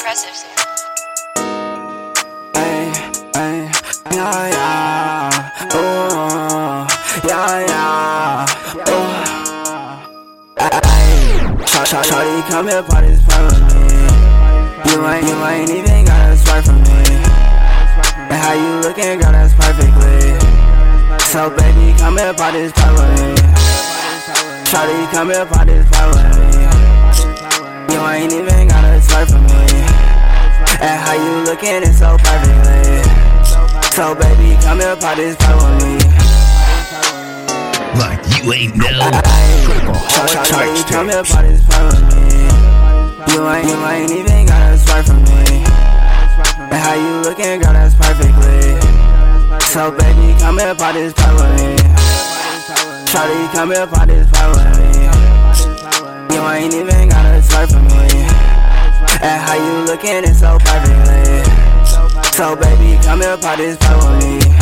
impressive. Ay, ay, yeah, yeah, oh, yeah, yeah, oh. Ay, shawty, come here, party this part with me. You ain't even gotta swipe for me. And how you looking, girl, that's perfectly. So baby, come here, party this part with me. Shawty, come here, party this part with me. You ain't even gotta swipe for me. And how you looking, it's so perfectly. So baby, come here, party this part with me. Like you ain't know. Shawty, come here, party this part with me. You ain't even gotta swipe for me. And how you looking, girl, that's perfectly. So baby, come here, party this part with me. Shawty, come here, party this part with me. You ain't even gotta swipe for me. And how you looking, it's so perfectly. So baby, come here, party this part with me.